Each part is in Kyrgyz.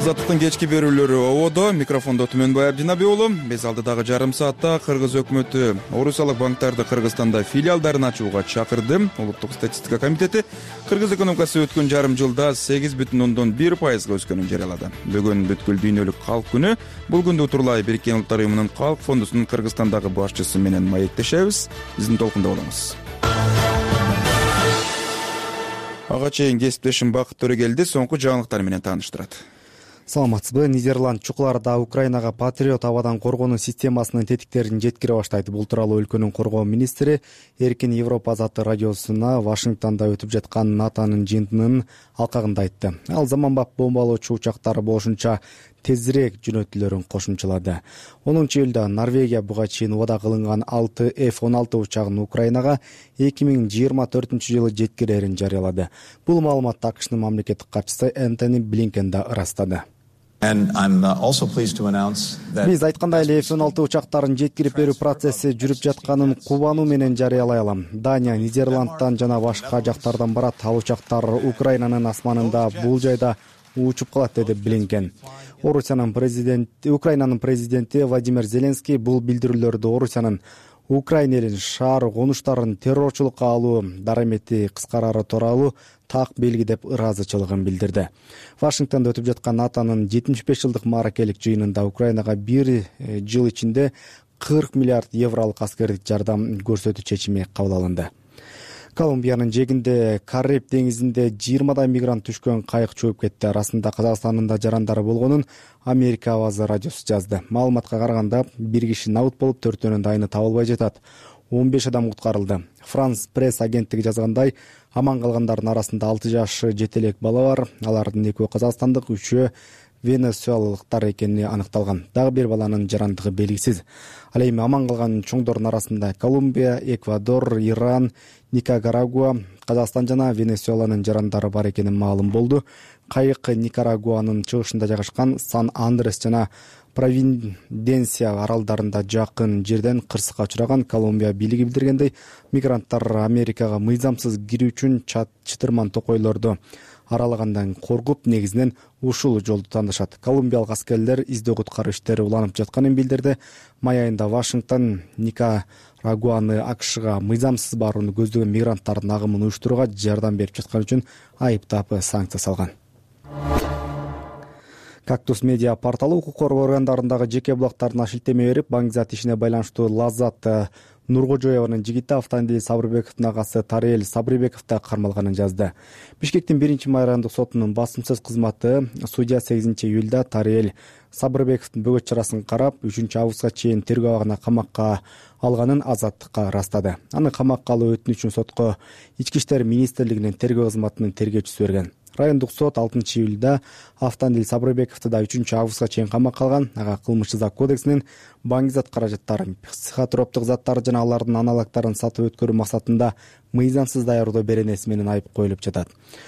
Азаттыктын кечки берүүлөрү ободо. Микрофондо Түмөнбай Абдинабек уулу. Биз алдыдагы жарым саатта Кыргыз өкмөтү орусиялык банктарды Кыргызстанда филиалдарын ачууга чакырды. Улуттук статистика комитети Кыргыз экономикасы өткөн жарым жылда 8,1% өскөнүн жарыялады. Бүгүн бүткүл дүйнөлүк калк күнү. Бул күндү утурлай Бириккен Улуттар уюмунун калк фондусунун Кыргызстандагы башчысы менен маектешебиз. Биздин толкунда болуңуз. Ага чейин кесиптешим Бакыт Төрөгелди соңку жаңылыктар менен тааныштырат. Саламатсызбы. Нидерланд чукуларда Украинага Патриот абадан коргонуу системасынын тетиктерин жеткире баштайт. Бул тууралуу өлкөнүн коргоо министри Эркин Европа азаттык радиосуна Вашингтондо өтүп жаткан НАТОнун жыйынтыгынын алкагында айтты. Ал заманбап бомбалоочу учактар болушунча тезирээк жөнөтүлөрүн кошумчалады. 10-июлда Норвегия буга чейин убада кылынган 6 F-16 учагын Украинага 2024-жылы жеткирерин жарыялады. Бул маалыматты АКШнын мамлекеттик катчысы Энтони Блинкен да ырастады. Биз айткандай эле F-16 учактарын жеткирип берүү процесси жүрүп жатканын кубануу менен жарыялай алам. Дания Нидерландтан жана башка жактардан барат. Ал учактар Украинанын асманында бул жайда учуп калат, деди Блинкен. Украинанын президенти Владимир Зеленский бул билдирүүлөрдү Орусиянын Украина элин шаар конуштарын террорчулукка алуу дарамети кыскарары тууралуу так белги деп ыраазычылыгын билдирди. Вашингтондо өтүп жаткан НАТОнун 75 жылдык мааракелик жыйынында Украинага бир жыл ичинде 40 миллиард евролук аскердик жардам көрсөтүү чечими кабыл алынды. Колумбиянын жээгинде Кариб деңизинде 20 мигрант түшкөн кайык чөгүп кетти. Арасында Казакстандын да жарандары болгонун Америка Авазы радиосу жазды. Маалыматка караганда бир киши набыт болуп, 4-өнүн дайыны табылбай жатат. 15 адам куткарылды. Франс пресс агенттиги жазгандай, аман калгандардын арасында 6 жашы жетелек бала бар. Алардын 2 казакстандык, 3 венесуэлалыктар экени аныкталган. Дагы бир баланын жарандыгы белгисиз. Ал эми аман калган чоңдордун арасында Колумбия, Эквадор, Иран, Никарагуа, Казакстан жана Венесуэланын жарандары бар экени маалым болду. Кайык Никарагуанын чыгышында жайгашкан Сан-Андрес жана Провиденция аралдарында жакын жерден кырсыкка учураган. Колумбия бийлиги билдиргендей, мигранттар Америкага мыйзамсыз кирүү үчүн чытырман токойлорду аралагандан коркуп, негизинен ушул жолду тандашат. Колумбиялык аскерлер издөө куткаруу иштери уланып жатканын билдирди. Май айында Вашингтон Никарагуаны АКШга мыйзамсыз барууну көздөгөн мигранттардын агымын уюштурууга жардам берип жаткан үчүн айыптап санкция салган. Кактус медиа порталы укук коргоо органдарындагы жеке булактарына шилтеме берип, Баңгизат ишине байланыштуу Лаззат Нуркожоеванын жигити Автандил Сабырбековдун агасы Тариэл Сабырбеков да кармалганын жазды. Бишкектин 1-май райондук сотунун басымсыз кызматы судья 8-июлда Тариэл Сабырбековдун бөгөт чарасын карап, 3-августка чейин тергөө абагына камакка алганын азаттыкка ырастады. Аны камакка алуу өтүнүчүн сотко Ички иштер министрлигинин тергөө кызматынын тергөөчүсү берген. Райондук сот 6-июлда Автандил Сабырбековду да 3-августка чейин камакка алган. Ага кылмыш жаза кодексинин Баңгизат каражаттарын, психотроптук заттар жана алардын аналогдорун сатып өткөрүү максатында мыйзамсыз даярдоо беренеси менен айып коюлуп жатат.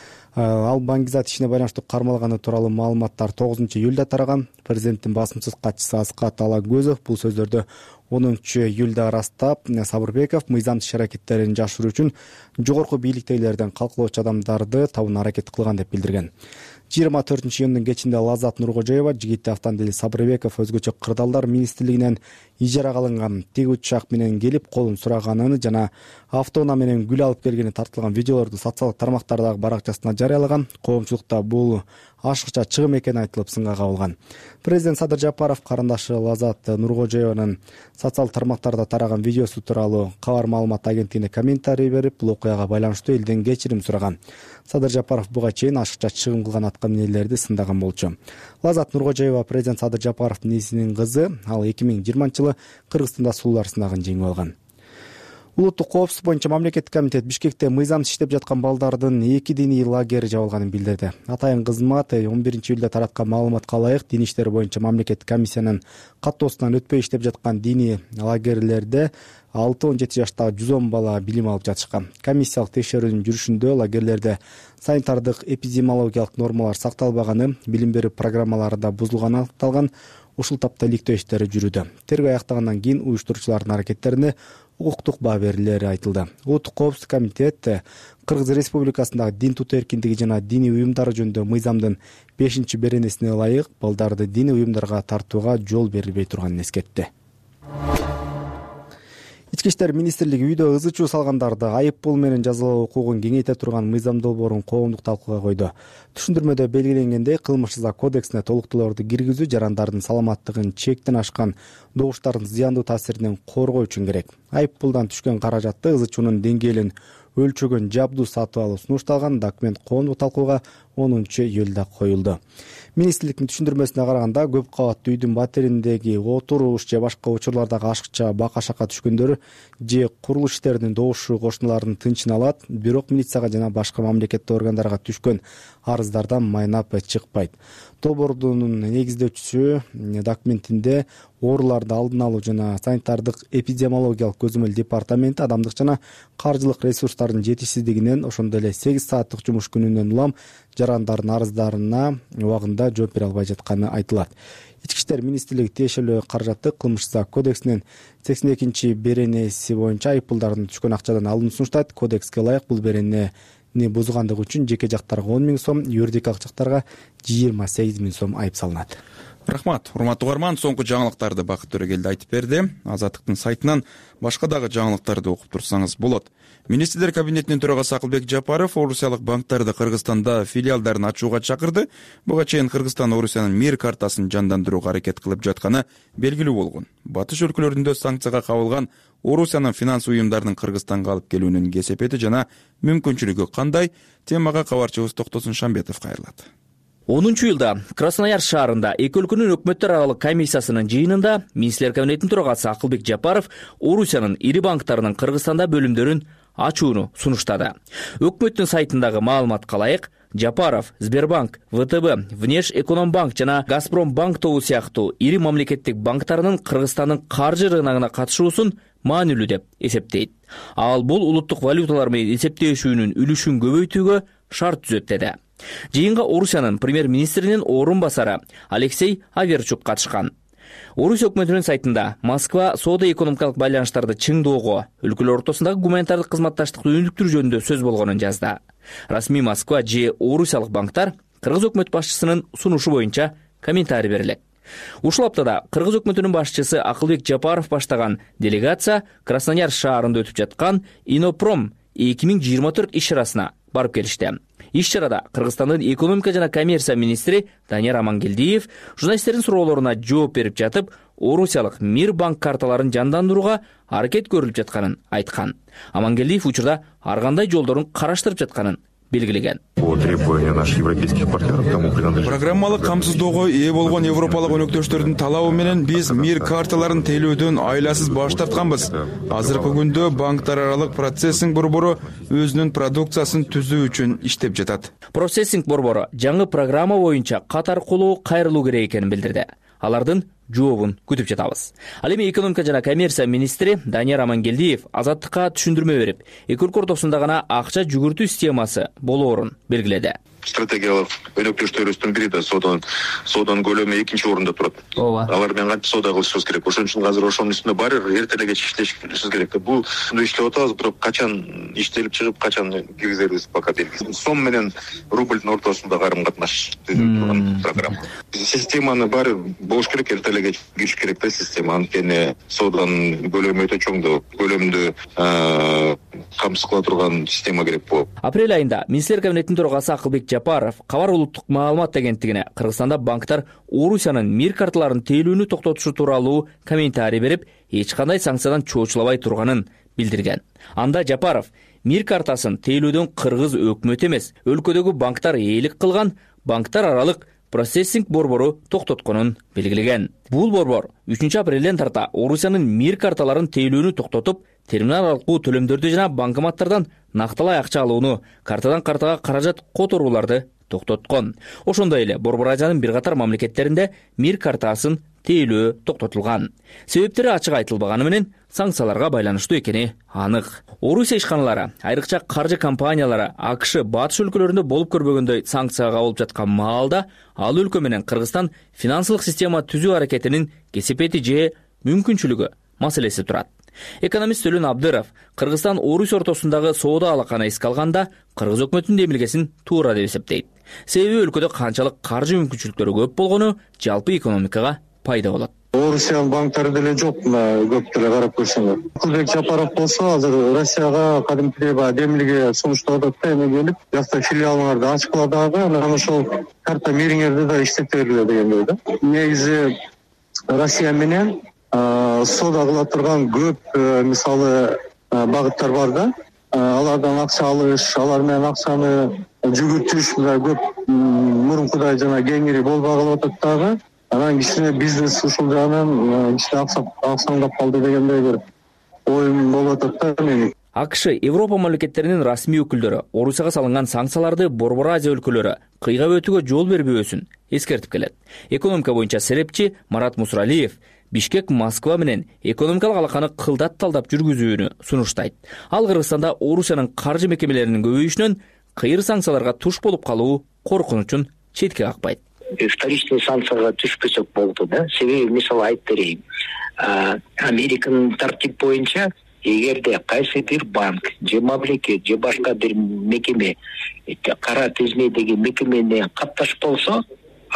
Ал Баңгизат ишине байланыштуу кармалганы тууралуу маалыматтар 9-июлда тараган. Президенттин басымсыз катчысы Аскат Алагөзов бул сөздөрдү 10-июлда ырастап, Сабырбеков мыйзамсыз иш-аракеттерин жашыруу үчүн жогорку бийликтегилерден калкалоочу адамдарды табууна аракет кылган деп билдирген. 24-июндун кечинде Лаззат Нуркожоева жигити Автандил Сабырбеков өзгөчө кырдаалдар министрлигинен ижарага алынган тиг учак менен келип колун сураганын жана автоунаа менен гүл алып келгени тартылган видеолорду социалдык тармактардагы баракчасына жарыялаган. Коомчулукта бул ашыкча чыгым экени айтылып сынга кабылган. Президент Садыр Жапаров карындашы Лаззат Нуркожоеванын социалдык тармактарда тараган видеосу тууралуу кабар маалымат агенттигине комментарий берип, бул окуяга байланыштуу элден кечирим сураган. Садыр Жапаров буга чейин ашыкча чыгым кылган аткаминерлерди сындаган болчу. Лаззат Нуркожоева президент Садыр Жапаровдун несинин кызы. Ал 2020-жылы Кыргызстанда сулуулар сынагын жеңип алган. Улуттук коопсуздук боюнча мамлекеттик комитет Бишкекте мыйзамсыз иштеп жаткан балдардын 2 диний лагери жабылганын билдирди. Атайын кызмат 11-июлда тараткан маалыматка ылайык, дин иштери боюнча мамлекеттик комиссиянын каттоосунан өтпөй иштеп жаткан диний лагерлерде 6-17 жаштагы 110 бала билим алып жатышкан. Комиссиялык текшерүүнүн жүрүшүндө лагерлерде санитардык эпидемиологиялык нормалар сакталбаганы, билим берүү программалары да бузулганы аныкталган. Ушул тапта иликтөө иштери жүрүүдө. Тергөө аяктагандан кийин уюштуруучулардын аракеттерине укуктук баа берилери айтылды. Улуттук коопсуздук комитет Кыргыз Республикасындагы дин тутуу эркиндиги жана диний уюмдар жөнүндө мыйзамдын 5-беренесине ылайык балдарды диний уюмдарга тартууга жол берилбей турганын эскертти. Ички иштер министрлиги үйдө ызы чуу салгандарды айып пул менен жазалоо укугун кеңейте турган мыйзам долбоорун коомдук талкууга койду. Түшүндүрмөдө белгиленгендей, кылмыш жаза кодексине толуктоолорду киргизүү жарандардын саламаттыгын чектен ашкан добуштардын зыяндуу таасиринен коргоо үчүн керек. Айып пулдан түшкөн каражатты ызы чуунун деңгээлин өлчөгөн жабдуу сатып алуу сунушталган. Документ коомдук талкууга 10-июлда коюлду. Министрликтин түшүндүрмөсүнө караганда, көп кабаттуу үйдүн батириндеги отуруш же башка учурлардагы ашыкча бака-шака түшкөндөр же курулуш иштеринин добушу кошуналардын тынчын алат, бирок милицияга жана башка мамлекеттик органдарга түшкөн арыздардан майнап чыкпайт. Долбоордун негиздөөчүсү документинде ооруларды алдын алуу жана санитардык эпидемиологиялык көзөмөл департаменти адамдык жана каржылык ресурстардын жетишсиздигинен, ошондой эле 8 сааттык жумуш күнүнөн улам жарандардын арыздарына убагында жооп бере албай жатканы айтылат. Ички иштер министрлиги тиешелүү каражатты кылмыш жаза кодексинин 82-беренеси боюнча айып пулдардын түшкөн акчадан алууну сунуштайт. Кодекске ылайык бул беренени бузгандыгы үчүн жеке жактарга 10 000 сом, юридикалык жактарга 28 000 сом айып салынат. Рахмат. Урматтуу угарман, соңку жаңылыктарды Бакыт Төрөгелди айтып берди. Азаттыктын сайтынан башка дагы жаңылыктарды окуп турсаңыз болот. Министрлер кабинетинин төрагасы Акылбек Жапаров орусиялык банктарды Кыргызстанда филиалдарын ачууга чакырды. Буга чейин Кыргызстан Орусиянын мир картасын жандандырууга аракет кылып жатканы белгилүү болгон. Батыш өлкөлөрүндө санкцияга кабылган Орусиянын финанс уюмдарынын Кыргызстанга алып келүүнүн кесепети жана мүмкүнчүлүгү кандай? Темага кабарчыбыз Токтосун Шамбетов кайрылат. 10-июлда Красноярск шаарында эки өлкөнүн өкмөттөр аралык комиссиясынын жыйынында Министрлер кабинетинин төрагасы Акылбек Жапаров Орусиянын ири банктарынын Кыргызстанда бөлүмдөрүн ачууну сунуштады. Өкмөттүн сайтындагы маалыматка ылайык, Жапаров Сбербанк, ВТБ, Внешэкономбанк жана Газпромбанк тобу сыяктуу ири мамлекеттик банктарынын Кыргызстандын каржы рыногуна катышуусун маанилүү деп эсептейт. Ал бул улуттук валюталар менен эсептешүүнүн үлүшүн көбөйтүүгө шарт түзөт деди. Жыйынга Орусиянын премьер-министринин орун басары Алексей Аверчук катышкан. Орусия өкмөтүнүн сайтында Москва соода-экономикалык байланыштарды чыңдоого, өлкөлөр ортосундагы гуманитардык кызматташтыкты өнүктүрүү жөнүндө сөз болгонун жазды. Расмий Москва же орусиялык банктар Кыргыз өкмөт башчысынын сунушу боюнча комментарий берилет. Ушул аптада Кыргыз өкмөтүнүн башчысы Акылбек Жапаров баштаган делегация Красноярск шаарында өтүп жаткан Инопром 2024 иш-чарасына барып келишти. Иш-чарада Кыргызстандын экономика жана коммерция министри Данияр Амангелдиев журналисттердин суроолоруна жооп берип жатып, орусиялык мир банк карталарын жандандырууга аракет көрүлүп жатканын айткан. Амангелдиев учурда ар кандай жолдорун караштырып жатканын белгилеген. Программалык камсыздоого ээ болгон европалык өнөктөштөрдүн талабы менен биз мир карталарын тейлөөдөн айласыз баш тартканбыз. Азыркы күндө банктар аралык процессинг борбору өзүнүн продукциясын түзүү үчүн иштеп жатат. Процессинг борбору жаңы программа боюнча кат аркылуу кайрылуу керек экенин билдирди. Алардын жообун күтүп жатабыз. Ал эми экономика жана коммерция министри Данияр Амангелдиев Азаттыкка түшүндүрмө берип, эки өлкө ортосунда гана акча жүгүртүү системасы болоорун белгиледи. Стратегиялык өнөктөштөрүбүздүн бири да сооданын көлөмү экинчи орунда турат. Ооба. Алар менен кантип соода кылышыбыз керек. Ошон үчүн азыр ошонун үстүндө баары эртелегече иштешибиз керек. Бул иштеп атабыз, бирок качан иштелип чыгып, качан киргизерибиз пока белгисиз. Сом менен рубльдин ортосунда карым-катнаш турган программа. Системаны баары болуш керек, эртелегече кириш керек да система. Анткени сооданын көлөмү өтө чоң да, көлөмдү камсыз кыла турган система керек болот. Апрель айында Министрлер кабинетинин төрагасы Акылбек Жапаров Кабар улуттук маалымат агенттигине Кыргызстанда банктар Орусиянын мир карталарын тейлүүнү токтотушу тууралуу комментарий берип, эч кандай санкциядан чоочулабай турганын билдирген. Анда Жапаров мир картасын тейлөөдөн Кыргыз өкмөтү эмес, өлкөдөгү банктар ээлик кылган банктар аралык процессинг борбору токтотконун белгилеген. Бул борбор 3 апрелден тарта Орусиянын мир карталарын тейлүүнү токтотуп, терминал аркылуу төлөмдөрдү жана банкоматтардан накталай акча алууну, картадан картага каражат которууларды токтоткон. Ошондой эле Борбор Азиянын бир катар мамлекеттеринде мир картасын тейлөө токтотулган. Себептери ачык айтылбаганы менен санкцияларга байланыштуу экени анык. Орусия ишканалары, айрыкча каржы компаниялары АКШ батыш өлкөлөрүндө болуп көрбөгөндөй санкцияга кабылып жаткан маалда ал өлкө менен Кыргызстан финансылык система түзүү аракетинин кесепети же мүмкүнчүлүгү маселеси турат. Экономист Төлөн Абдыров Кыргызстан Орус ортосундагы соода алаканы эске алганда кыргыз өкмөтүнүн демилгесин туура деп эсептейт. Себеби өлкөдө канчалык каржы мүмкүнчүлүктөрү көп болгону жалпы экономикага пайда болот. Орусиянын банктары деле жок, көп деле карап көрсөңөр. Акылбек Жапаров болсо азыр Россияга кадимкидей демилге сунуштап атат да, эми келип, жакта филиалыңарды ачкыла дагы, анан ошол карта мириңерди да иштеп бергиле дегендей да. Негизи Россия менен соода кыла турган көп мисалы багыттар бар да. Алардан акча алыш, алар менен акчаны жүгүртүш көп мурункудай жана кеңири болбой калып атат дагы. Анан кичине бизнес ушул жагынан кичине аксаңдап калды дегендей бир оюм болуп атат да менин. АКШ Европа мамлекеттеринин расмий өкүлдөрү Орусияга салынган санкцияларды Борбор Азия өлкөлөрү кыйгап өтүүгө жол бербөөсүн эскертип келет. Экономика боюнча серепчи Марат Мусралиев Бишкек Москва менен экономикалык алаканы кылдат талдап жүргүзүүнү сунуштайт. Ал Кыргызстанда Орусиянын каржы мекемелеринин көбөйүшүнөн кыйыр санкцияларга туш болуп калуу коркунучун четке какпайт. Вторичный санкцияга түшпөсөк болду да. Себеби мисалы айтып берейин. Американын тартип боюнча эгерде кайсы бир банк же мамлекет же башка бир мекеме кара тизмедеги мекемене катташ болсо,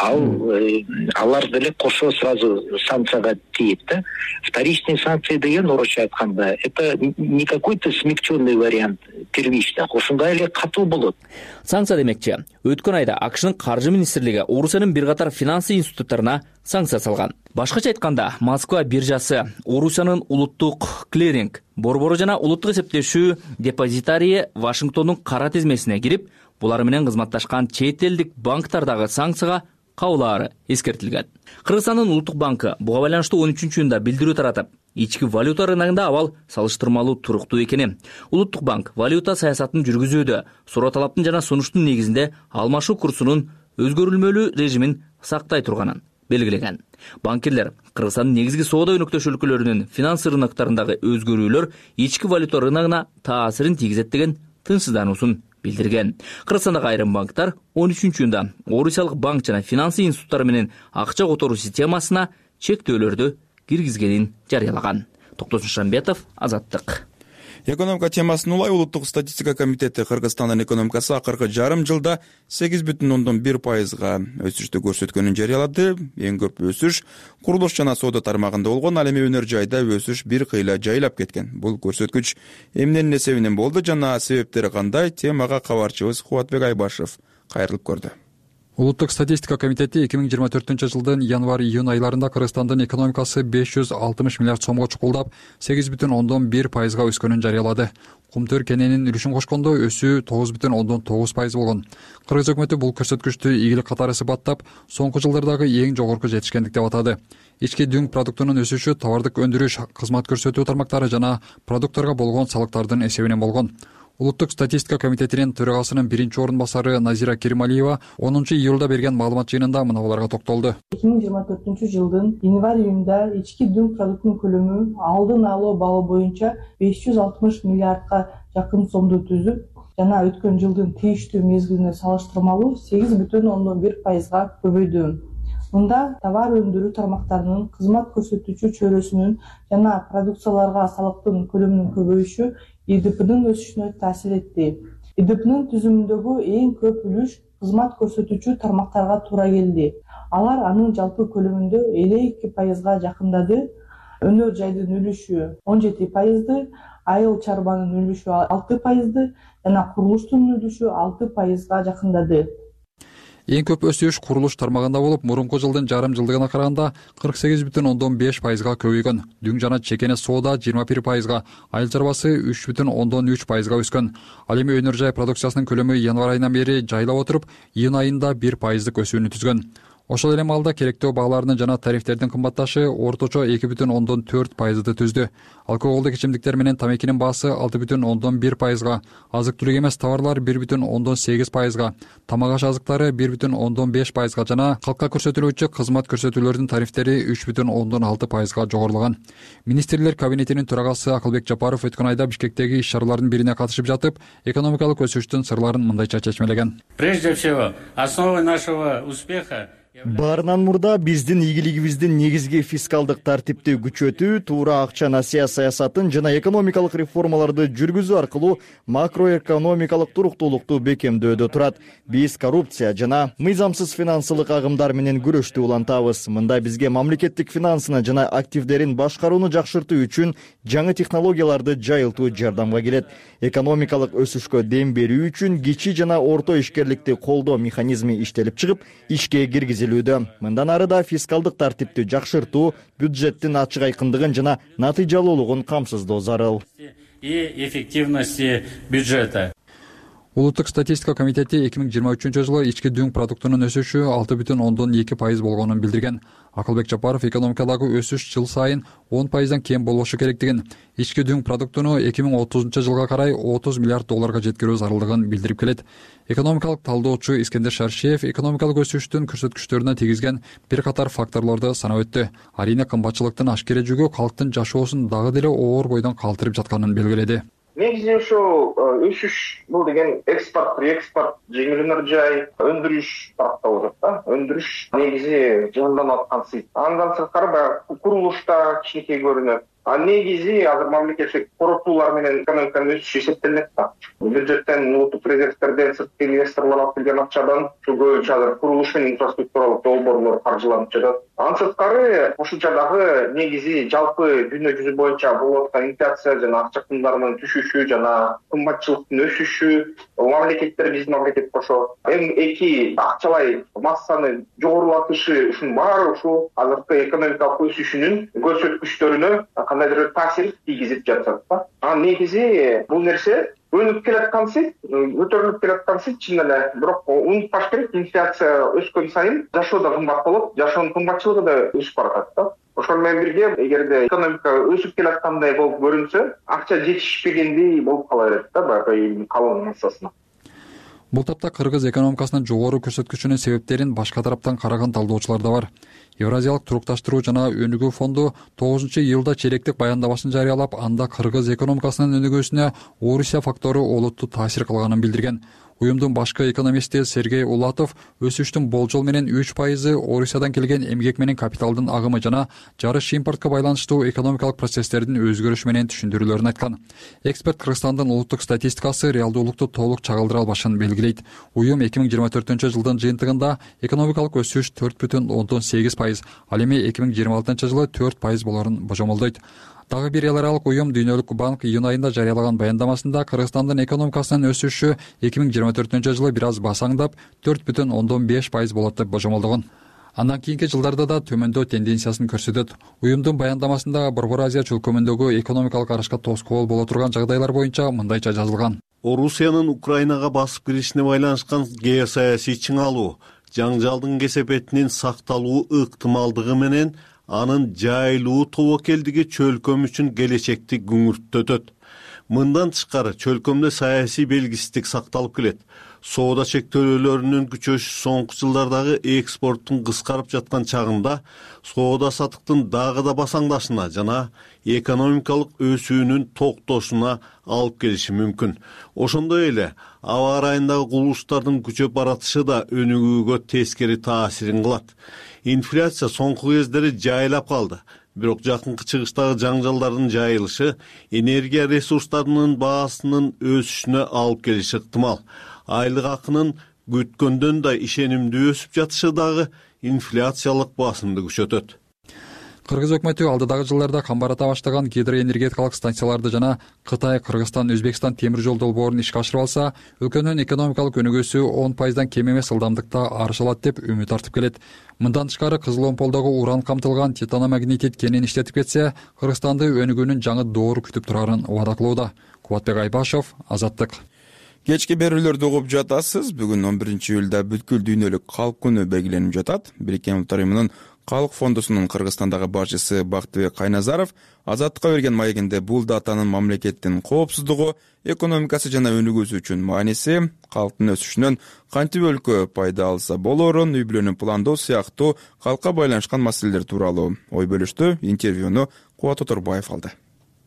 алар деле кошо сразу санкцияга тийет да. Вторичный санкция деген орусча айтканда это не какой-то смягченный вариант первичный, ошондой эле катуу болот. Санкция демекчи, өткөн айда АКШнын каржы министрлиги Орусиянын бир катар финансы институттарына санкция салган. Башкача айтканда, Москва биржасы, Орусиянын улуттук клиринг борбору жана улуттук эсептешүү депозитарийи Вашингтондун кара тизмесине кирип, булар менен кызматташкан чет элдик банктардагы санкцияга кабылаары эскертилген. Кыргызстандын улуттук банкы буга байланыштуу 13-июнда билдирүү таратып, ички валюта рыногунда абал салыштырмалуу туруктуу экени. Улуттук банк валюта саясатын жүргүзүүдө суроо талаптын жана сунуштун негизинде алмашуу курсунун өзгөрүлмөлүү режимин сактай турганын белгилеген. Банкирлер Кыргызстандын негизги соода өнөктөш өлкөлөрүнүн финансы рыноктарындагы өзгөрүүлөр ички валюта рыногуна таасирин тийгизет деген тынчсыздануусун билдирген. Кыргызстандагы айрым банктар 13-июнда Орусиялык банк жана финансы институттары менен акча которуу системасына чектөөлөрдү киргизгенин жарыялаган. Токтосун Шамбетов, Азаттык. Экономика темасын улай улуттук статистика комитети Кыргызстандын экономикасы акыркы жарым жылда 8,1%га өсүштү көрсөткөнүн жарыялады. Эң көп өсүш курулуш жана соода тармагында болгон, ал эми өнөр жайда өсүш бир кыйла жайлап кеткен. Бул көрсөткүч эмненин эсебинен болду жана себептери кандай? Темага кабарчыбыз Кубатбек Айбашев кайрылып көрдү. Улуттук статистика комитети 2024-жылдын январь-июнь айларында Кыргызстандын экономикасы 560 миллиард сомго чукулдап, 8,1%га өскөнүн жарыялады. Кумтөр кененин үлүшүн кошкондо өсүү 9,9% болгон. Кыргыз өкмөтү бул көрсөткүчтү ийгилик катары сыпаттап, соңку жылдардагы эң жогорку жетишкендик деп атады. Ички дүң продуктунун өсүшү товардык өндүрүш, кызмат көрсөтүү тармактары жана продукттарга болгон салыктардын эсебинен болгон. Улуттук статистика комитетинин төрагасынын биринчи орун басары Назира Керималиева 10-июлда берген маалымат жыйынында мынабаларга токтолду. 2024-жылдын январь-июнда ички дүң продуктунун көлөмү алдын алуу балы боюнча 560 миллиардка жакын сомду түзүп, жана өткөн жылдын тийиштүү мезгилине салыштырмалуу 8,1%га көбөйдү. Мында товар өндүрүү тармактарынын кызмат көрсөтүүчү чөйрөсүнүн жана продукцияларга салыктын көлөмүнүн көбөйүшү ИДПнын өсүшүнө таасир этти. ИДПнын түзүмүндөгү эң көп үлүш кызмат көрсөтүүчү тармактарга туура келди. Алар анын жалпы көлөмүндө 52%га жакындады. Өнөр жайдын үлүшү 17%, айыл чарбанын үлүшү 6% жана курулуштун үлүшү 6%га жакындады. Эң көп өсүш курулуш тармагында болуп, мурунку жылдын жарым жылдыгына караганда 48,5%га көбөйгөн. Дүң жана чекене соода 21%га, айыл чарбасы 3,3%га өскөн. Ал эми өнөр жай продукциясынын көлөмү январь айынан бери жайлап отуруп, июнь айында 1%дык өсүүнү түзгөн. Ошол эле маалда керектөө бааларынын жана тарифтердин кымбатташы орточо 2,4%ды түздү. Алкоголдук ичимдиктер менен тамекинин баасы 6,1%га, азык-түлүк эмес товарлар 1,8%га, тамак аш азыктары 1,5%га жана калкка көрсөтүлүүчү кызмат көрсөтүүлөрдүн тарифтери 3,6%га жогорулаган. Министрлер кабинетинин төрагасы Акылбек Жапаров өткөн айда Бишкектеги иш-чаралардын бирине катышып жатып, экономикалык өсүштүн сырларын мындайча чечмелеген. Прежде всего, основой нашего успеха Баарынан мурда биздин ийгилигибиздин негизги фискалдык тартипти күчөтүү, туура акча насыя саясатын жана экономикалык реформаларды жүргүзүү аркылуу макроэкономикалык туруктуулукту бекемдөөдө турат. Биз коррупция жана мыйзамсыз финансылык агымдар менен күрөштү улантабыз. Мында бизге мамлекеттик финансыны жана активдерин башкарууну жакшыртуу үчүн жаңы технологияларды жайылтуу жардамга келет. Экономикалык өсүшкө дем берүү үчүн кичи жана орто ишкерликти колдоо механизми иштелип чыгып, ишке киргизилүүдө. Мындан ары да фискалдык тартипти жакшыртуу, бюджеттин ачык айкындыгын жана натыйжалуулугун камсыздоо зарыл. И эффективности бюджета. Улуттук статистика комитети 2023 жылы ички дүң продуктунун өсүшү 6,2% болгонун билдирген. Акылбек Жапаров экономикадагы өсүш жыл сайын 10%дан кем болушу керектигин, ички дүң продуктуну 2030 жылга карай 30 миллиард долларга жеткирүү зарылдыгын билдирип келет. Экономикалык талдоочу Искендер Шаршиев экономикалык өсүштүн көрсөткүчтөрүнө тийгизген бир катар факторлорду санап өттү. Арийне кымбатчылыктын ашкере жүгү калктын жашоосун дагы деле оор бойдон калтырып жатканын белгиледи. Негизи ошо өсүш бул деген экспорт жеңилүүнөр жай, өндүрүш тарапта болот да. Өндүрүш негизи жанданып аткан. Андан сырткары баягы курулушта кичинекей көрүнөт. Негизи азыр мамлекеттик коротуулар менен экономиканын өсүшү эсептелинет да. Бюджеттен, улуттук резервтерден, сырткы инвесторлор алып келген акчадан көбүнчө азыр курулуш менен инфраструктуралык долбоорлор каржыланып жатат. Андан сырткары кошумча дагы негизи жалпы дүйнө жүзү боюнча болуп аткан инфляция жана акча кымдарынын түшүшү жана кымбатчылыктын өсүшү, мамлекеттер биздин мамлекет кошо эки акчалай массаны жогорулатышы ушунун баары ушул азыркы экономикалык өсүшүнүн көрсөткүчтөрүнө кандайдыр тийгизип жатат да. Негизи бул нерсе өнүп келаткансы, көтөрүлүп келаткансы чын эле, бирок унутпаш керек, инфляция өскөн сайын жашоо да кымбат болот, жашоонун кымбатчылыгы да өсүп баратат да. Ошол менен бирге эгерде экономика өсүп келаткандай болуп көрүнсө, акча жетишпегендей болуп кала берет да, баягы калың массасына. Бул тапта кыргыз экономикасынын жогору көрсөткүчүнүн себептерин башка тараптан караган талдоочулар да бар. Евразиялык турукташтыруу жана өнүгүү фонду 9-июлда черектик баяндамасын жарыялап, анда кыргыз экономикасынын өнүгүүсүнө Орусия фактору олуттуу таасир кылганын билдирген. Уюмдун башкы экономисти Сергей Улатов өсүштүн болжол менен 3% Орусиядан келген эмгек менен капиталдын агымы жана жарыш импортко байланыштуу экономикалык процесстердин өзгөрүшү менен түшүндүрүүлөрүн айткан. Эксперт Кыргызстандын улуттук статистикасы реалдуулукту толук чагылдыра албашын белгилейт. Уюм 2024 жылдын жыйынтыгында экономикалык өсүш 4,8%, ал эми 2026 жылы 4% болорун божомолдойт. Дагы бир эл аралык уюм Дүйнөлүк банк июнь айында жарыялаган баяндамасында Кыргызстандын экономикасынын өсүшү 2024 жылы бир аз басаңдап 4,5% болот деп божомолдогон. Андан кийинки жылдарда да төмөндөө тенденциясын көрсөтөт. Уюмдун баяндамасында Борбор Азия чөлкөмүндөгү экономикалык арышка тоскоол боло турган жагдайлар боюнча мындайча жазылган. Орусиянын Украинага басып киришине байланышкан геосаясий чыңалуу, жаңжалдын кесепетинин сакталуу ыктымалдыгы менен анын жайылуу тобокелдиги чөлкөм үчүн келечекти күңүртөтөт. Мындан тышкары чөлкөмдө саясий белгисиздик сакталып келет. Соода чектөөлөрүнүн күчөшү соңку жылдардагы экспорттун кыскарып жаткан чагында соода сатыктын дагы да басаңдашына жана экономикалык өсүүнүн токтошуна алып келиши мүмкүн. Ошондой эле аба ырайындагы кубулуштардын күчөп баратышы да өнүгүүгө тескери таасирин кылат. Инфляция соңку кездери жайлап калды. Бирок жакынкы чыгыштагы жаңжалдардын жайылышы энергия ресурстарынын баасынын өсүшүнө алып келиши ыктымал. Айлык акынын күткөндөн да ишенимдүү өсүп жатышы дагы инфляциялык басымды күчөтөт. Кыргыз өкмөтү алдыдагы жылдарда камбарата баштаган гидроэнергетикалык станцияларды жана Кытай, Кыргызстан, Өзбекстан темир жол долбоорун ишке ашырып алса, өлкөнүн экономикалык өнүгүүсү 10%дан кем эмес ылдамдыкта арыша алат деп үмүт артып келет. Мындан тышкары Кызыл Омполдогу уран камтылган титаномагнетит кенин иштетип кетсе, Кыргызстанды өнүгүүнүн жаңы доору күтүп турарын убада кылууда. Кубатбек Айбашев, Азаттык. Кечки берүүлөрдү угуп жатасыз. Бүгүн 11-июлда бүткүл дүйнөлүк калк күнү белгиленип жатат. Бириккен Улуттар уюмунун Калк фондусунун Кыргызстандагы башчысы Бактыбек Кайназаров Азаттыкка берген маегинде бул датанын мамлекеттин коопсуздугу, экономикасы жана өнүгүүсү үчүн мааниси, калктын өсүшүнөн кантип өлкө пайда алса болорун, үй бүлөнү пландоо сыяктуу калкка байланышкан маселелер тууралуу ой бөлүштү. Интервьюну Кубат Оторбаев алды.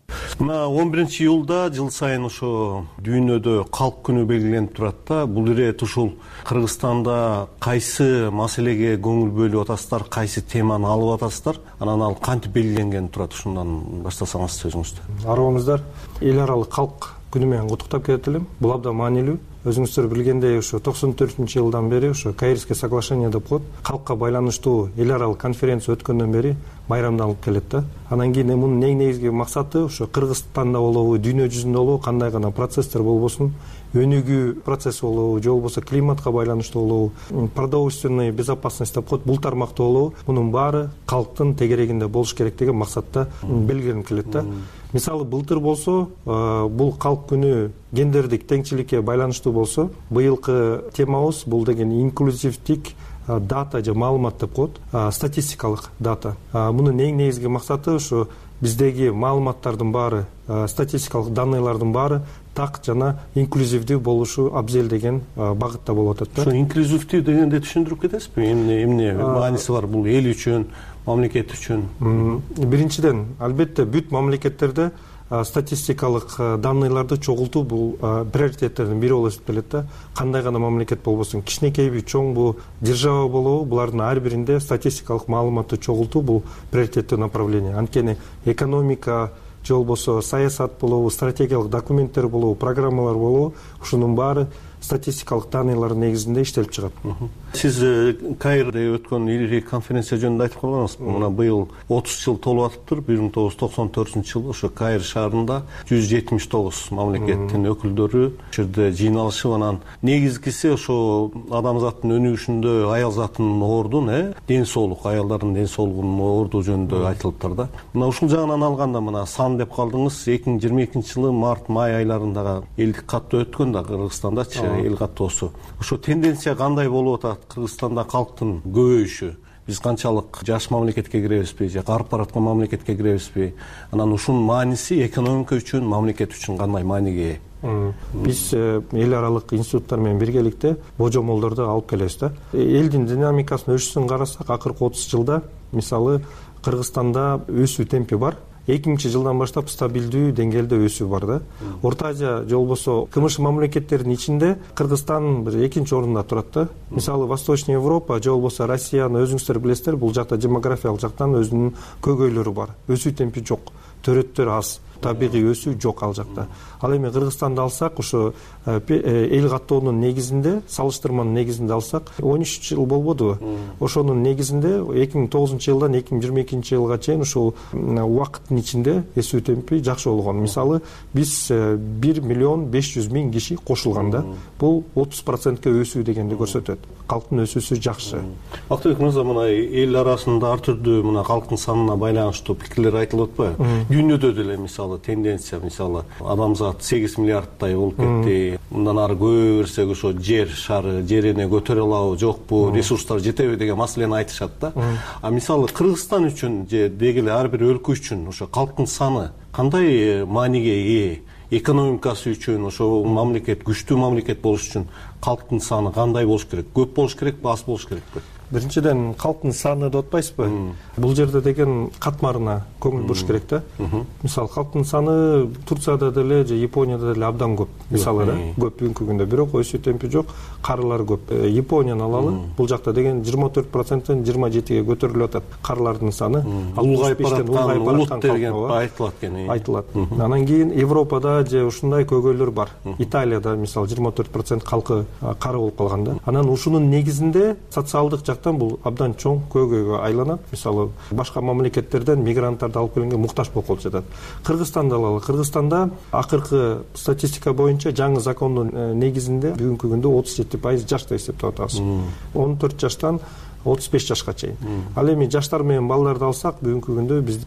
Мына 11-июлда жыл сайын ошо дүйнөдө калк күнү белгиленип турат да. Бул ирет ушул Кыргызстанда кайсы маселеге көңүл бөлүп атасыздар, кайсы теманы алып атасыздар, анан ал кантип белгиленген турат? Ушундан баштасаңыз сөзүңүздү. Арыбыңыздар, эл аралык калк күнү менен куттуктап кетелим. Бул абдан маанилүү. Өзүңүздөр билгендей, ошо 94-жылдан бери ошо Каирский соглашение деп коет. Калкка байланыштуу эл аралык конференция өткөндөн бери майрамданып келет да. Анан кийин мунун эң негизги максаты ошо Кыргызстанда болобу, дүйнө жүзүндө болобу, кандай гана процесстер болбосун, өнүгүү процесси болобу, же болбосо климатка байланыштуу болобу, продовольственный безопасность деп коет, бул тармакта болобу, мунун баары калктын тегерегинде болуш керек деген максатта белгиленип келет да. Мисалы былтыр болсо, бул калк күнү гендердик теңчиликке байланыштуу болсо, быйылкы темабыз бул деген инклюзивдик дата же маалымат деп коет, статистикалык дата. Мунун эң негизги максаты ошо биздеги маалыматтардын баары, статистикалык данныйлардын баары так жана инклюзивдүү болушу абзел деген багытта болуп атат да. Ошо инклюзивдүү дегенде түшүндүрүп кетесизби? Эмне мааниси бар бул эл үчүн, мамлекет үчүн? Биринчиден, албетте бүт мамлекеттерде статистикалык данныйларды чогултуу бул приоритеттердин бири болуп эсептелет да. Кандай гана мамлекет болбосун, кичинекейби, чоңбу, держава болобу, булардын ар биринде статистикалык маалыматты чогултуу бул приоритеттүү направление. Анткени экономика же болбосо саясат болобу, стратегиялык документтер болобу, программалар болобу, ушунун баары статистикалык данныйлардын негизинде иштелип чыгат. Сиз Каирде өткөн ири конференция жөнүндө айтып калгансызбы. Мына быйыл 30 жыл толуп атыптыр. 1994-жылы ошо Каир шаарында 179 мамлекеттин өкүлдөрү ошол жерде жыйналышып, анан негизгиси ошо адамзаттын өнүгүшүндө аял затынын ордун, ден соолук, аялдардын ден соолугунун орду жөнүндө айтылыптыр да. Мына ушул жагынан алганда, мына сан деп калдыңыз, 2022-жылы март-май айларындагы элдик каттоо өткөн да Кыргызстандачы, эл каттоосу. Ошо тенденция кандай болуп атат? Кыргызстанда калктын көбөйүшү, биз канчалык жаш мамлекетке киребизби же карып бараткан мамлекетке киребизби? Анан ушунун мааниси экономика үчүн, мамлекет үчүн кандай мааниге ээ? Биз эл аралык институттар менен биргеликте божомолдорду алып келебиз да. Элдин динамикасынын өсүшүн карасак, акыркы 30 жылда мисалы Кыргызстанда өсүү темпи бар. 2000-жылдан баштап стабилдүү деңгээлде өсүү бар да. Орто Азия же болбосо КМШ мамлекеттеринин ичинде Кыргызстан бир экинчи орунда турат да. Мисалы Восточный Европа же болбосо Россияны өзүңүздөр билесиздер, бул жакта демографиялык жактан өзүнүн көйгөйлөрү бар. Өсүү темпи жок, төрөттөр аз, табигый өсүү жок ал жакта. Ал эми Кыргызстанды алсак, ошо эл каттоонун негизинде, салыштырманын негизинде алсак, 13 жыл болбодубу? Ошонун негизинде 2009-жылдан 2022-жылга чейин ушул убакыттын ичинде өсүү темпи жакшы болгон. Мисалы, биз 1.500.000 киши кошулган да. Бул 30%ке өсүү дегенди көрсөтөт. Калктын өсүүсү жакшы. Актыбек мырза, мына эл арасында ар түрдүү мына калктын санына байланыштуу пикирлер айтылып атпайбы? Дүйнөдө деле мисалы тенденция, мисалы адамзат 8 миллиардтай болуп кетти. Мындан ары көбөйө берсек ошо жер шары жерине көтөрө алабы, жокпу, ресурстар жетеби деген маселени айтышат да. А мисалы Кыргызстан үчүн же деги эле ар бир өлкө үчүн ошо калктын саны кандай мааниге ээ? Экономикасы үчүн, ошо мамлекет күчтүү мамлекет болуш үчүн калктын саны кандай болуш керек? Көп болуш керекпи, аз болуш керекпи? Биринчиден, калктын саны деп атпайсызбы? Бул жерде деген катмарына көңүл буруш керек да. Мисалы, калктын саны Турцияда деле же Японияда деле абдан көп. Мисалы да, көп бүгүнкү күндө, бирок өсүү темпи жок, карылар көп. Японияны алалы, бул жакта деген 24%тен 27-ге көтөрүлүп атат карылардын саны. Улгайып бараткан улут деген айтылат экен. Айтылат. Анан кийин Европада же ушундай көйгөйлөр бар. Италияда мисалы 24% калкы кары болуп калган да. Анан ушунун негизинде социалдык бул абдан чоң көйгөйгө айланат. Мисалы, башка мамлекеттерден мигранттарды алып келгенге муктаж болуп калып жатат. Кыргызстанды алалы. Кыргызстанда акыркы статистика боюнча жаңы закондун негизинде бүгүнкү күндө 37% жашты эсептеп атабыз. 14 жаштан 35 жашка чейин. Ал эми жаштар менен балдарды алсак, бүгүнкү күндө биз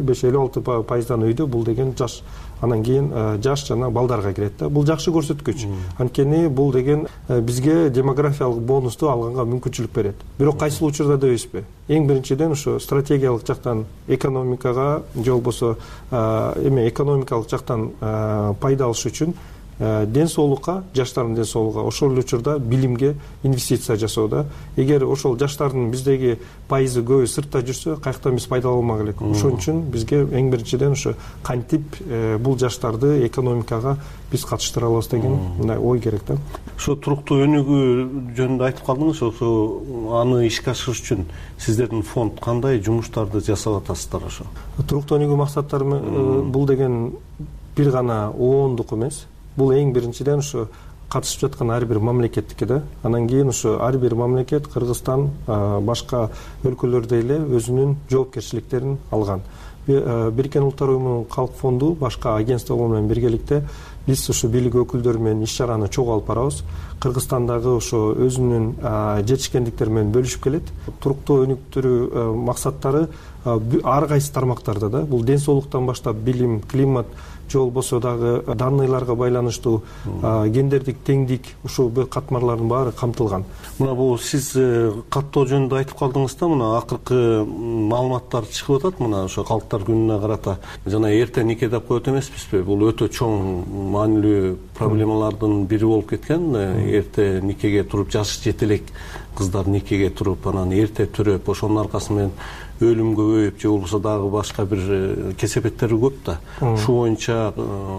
55-56%дан өйдө бул деген жаш. Анан кийин жаш жана балдарга кирет да. Бул жакшы көрсөткүч. Анткени бул деген бизге демографиялык бонусту алганга мүмкүнчүлүк берет. Бирок кайсыл учурда да эспе. Эң биринчиден ошо стратегиялык жактан экономикага же болбосо экономикалык жактан пайда алыш үчүн ден соолукка, жаштардын ден соолугуна, ошол эле учурда билимге инвестиция жасоодо. Эгер ошол жаштардын биздеги пайызы көбү сыртта жүрсө, каяктан биз пайдаланмак элек. Ошон үчүн бизге эң биринчиден ошо кантип бул жаштарды экономикага биз катыштыра алабыз деген мындай ой керек да. Ошо туруктуу өнүгүү жөнүндө айтып калдыңыз. Ошо аны ишке ашырыш үчүн сиздердин фонд кандай жумуштарды жасап атасыздар? Ошо туруктуу өнүгүү максаттары бул деген бир гана оондук эмес. Бул эң биринчиден ошо катышып жаткан ар бир мамлекеттики да. Анан кийин ошо ар бир мамлекет, Кыргызстан, башка өлкөлөрдө эле өзүнүн жоопкерчиликтерин алган. Бириккен Улуттар Уюмунун Калк фонду башка агентстволор менен биргеликте биз ошо бийлик өкүлдөрү менен иш чараны чогуу алып барабыз. Кыргызстандагы ошо өзүнүн жетишкендиктери менен бөлүшүп келет. Туруктуу өнүктүрүү максаттары ар кайсы тармактарда да. Бул ден соолуктан баштап билим, климат, же болбосо дагы данныйларга байланыштуу гендердик теңдик, ушул катмарлардын баары камтылган. Мына бул сиз каттоо жөнүндө айтып калдыңыз да, мына акыркы маалыматтар чыгып атат, мына ошо калктар күнүнө карата. Жана эрте нике деп коет эмеспизби? Бул өтө чоң маанилүү проблемалардын бири болуп кеткен. Эрте никеге туруп, жашы жете элек кыздар никеге туруп, анан эрте төрөп, ошонун аркасы менен өлүм көбөйүп, же болбосо дагы башка бир кесепеттери көп да. Ушул боюнча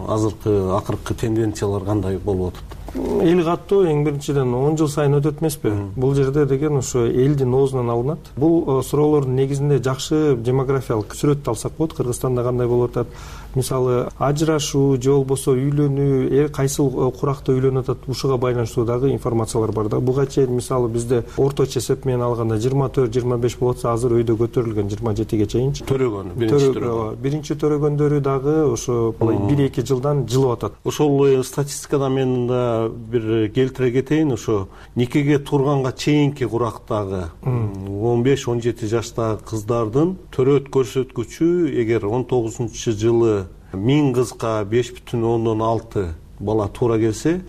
акыркы тенденциялар кандай болуп атат? Эл каттоо эң биринчиден 10 жыл сайын өтөт эмеспи? Бул жерде деген ошо элдин оозунан алынат. Бул суроолордун негизинде жакшы демографиялык сүрөттү алсак болот. Кыргызстанда кандай болуп атат? Мисалы, ажырашуу же болбосо үйлөнүү, кайсыл куракта үйлөнүп атат, ушуга байланыштуу дагы информациялар бар да. Буга чейин мисалы бизде орточо эсеп менен алганда 24-25 болотса, азыр өйдө көтөрүлгөн 27ге чейинчи. Төрөгөн, биринчи төрөгөндөрү дагы ошо 1-2 жылдан жылып атат. Ошол статистикада мен да бир келтире кетейин. Ошо никеге турганга чейинки курактагы 15-17 жаштагы кыздардын төрөт көрсөткүчү эгер 19-жылы 1000 кызга 5,6 бала туура келсе,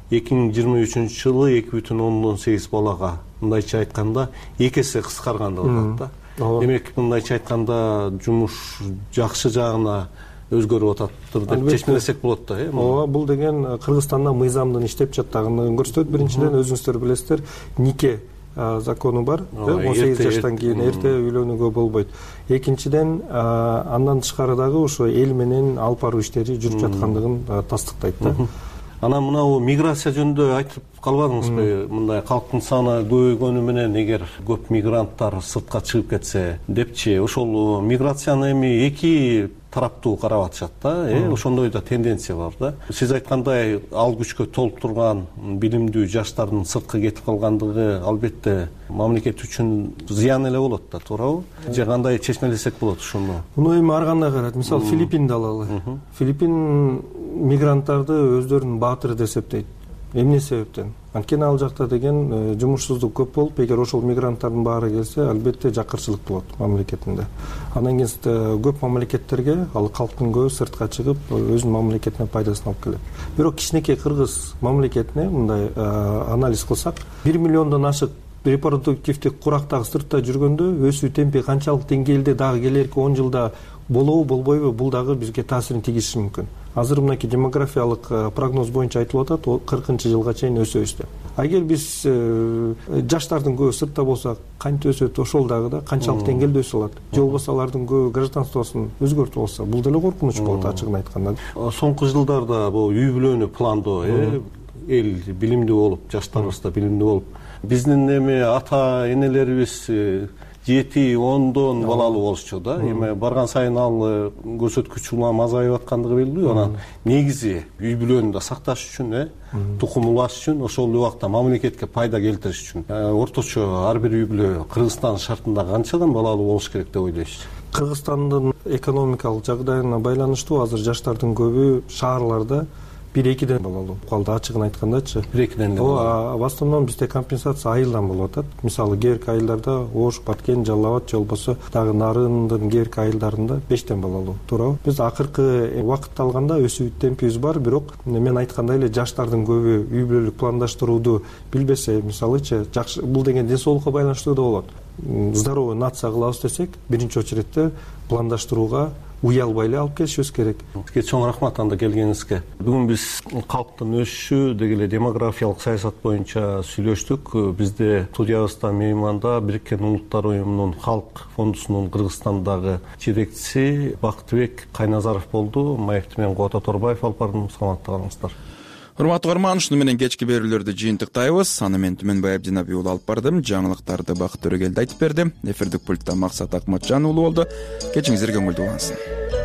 2023-жылы 2,8 балага, мындайча айтканда 2 эсе кыскарган деп атат да. Демек, мындайча айтканда жумуш жакшы жагына өзгөрүп ататтыр деп чечмелесек болот да. Ооба, бул деген Кыргызстанда мыйзамдын иштеп жаткандыгын көрсөтөт. Биринчиден өзүңүздөр билесиздер, нике закону бар. 18 жаштан кийин эрте үйлөнүүгө болбойт. Экинчиден, андан тышкары дагы ошо эл менен алып баруу иштери жүрүп жаткандыгын тастыктайт да. Анан мына миграция жөнүндө айтып калбадыңызбы? Мындай калктын саны көбөйгөнү менен эгер көп мигранттар сыртка чыгып кетсе депчи, ошол миграцияны эми эки тараптуу карап атышат да. Ошондой да тенденция бар да. Сиз айткандай ал күчкө толуп турган билимдүү жаштардын сыртка кетип калгандыгы албетте мамлекет үчүн зыян эле болот да, туурабы? Же кандай чечмелесек болот ушуну? Муну эми ар кандай карайт. Мисалы, Филиппинди алалы. Филиппин мигранттарды өздөрүнүн баатыры деп эсептейт. Эмне себептен? Анткени ал жакта деген жумушсуздук көп болуп, эгер ошол мигранттардын баары келсе, албетте жакырчылык болот мамлекетинде. Андан кийин көп мамлекеттерге ал калктын көбү сыртка чыгып, өзүнүн мамлекетине пайдасын алып келет. Бирок кичинекей Кыргыз мамлекетине мындай анализ кылсак, 1 миллиондон ашык репродуктивдик курактагы сыртта жүргөндө өсүү темпи канчалык деңгээлде дагы келерки 10 жылда болобу, болбойбу, бул дагы бизге таасирин тийгизиши мүмкүн. Азыр мынакей демографиялык прогноз боюнча айтылып атат, 40-жылга чейин өсөбүз деп. Эгер биз жаштардын көбү сыртта болсак, кантип өсөт, ошол дагы да канчалык деңгээлде өсө алат. Же болбосо алардын көбү гражданствосун өзгөртүп алса, бул деле коркунуч болот, ачыгын айтканда. Соңку жылдарда бул үй бүлөнү пландоо, эл билимдүү болуп, жаштарыбыз да билимдүү болуп, биздин эми ата энелерибиз 7-10 балалуу болушчу да. Эми барган сайын ал көрсөткүч улам азайып аткандыгы белгилүү. Анан негизи үй бүлөнү да сакташ үчүн, тукум улаш үчүн, ошол убакта мамлекетке пайда келтириш үчүн орточо ар бир үй бүлө Кыргызстан шартында канчадан балалуу болуш керек деп ойлойсуз? Кыргызстандын экономикалык жагдайына байланыштуу азыр жаштардын көбү шаарларда 1-2ден балалуу калды, ачыгын айткандачы. 1-2ден. В основном бизде компенсация айылдан болуп атат. Мисалы, кээбирки айылдарда Ош, Баткен, Жалал Абад же болбосо дагы Нарындын кээбирки айылдарында 5тен балалуу. Туурабы? Биз акыркы убакытта алганда өсүү темпибиз бар, бирок мен айткандай эле жаштардын көбү үй бүлөлүк пландаштырууду билбесе, мисалычы, жакшы, бул деген ден соолукка байланыштуу да болот. Здоровый нация кылабыз десек, биринчи очередте пландаштырууга уялбай эле алып келишибиз керек. Сизге чоң рахмат анда келгениңизге. Бүгүн биз калктын өсүшү деги эле демографиялык саясат боюнча сүйлөштүк. Бизде студиябызда мейманда Бириккен Улуттар уюмунун Халк фондусунун Кыргызстандагы жетекчиси Бактыбек Кайназаров болду. Маекти менен Кубат Оторбаев алып бардым. Саламатта калыңыздар. Урматтуу угарман, ушуну менен кечки берүүлөрдү жыйынтыктайбыз. Аны мен Түмөнбай Абдинаби уулу алып бардым. Жаңылыктарды Бакыт Төрөгелди айтып берди. Эфирдик пультта Максат Акматжан уулу болду. Кечиңиздер көңүлдүү улансын.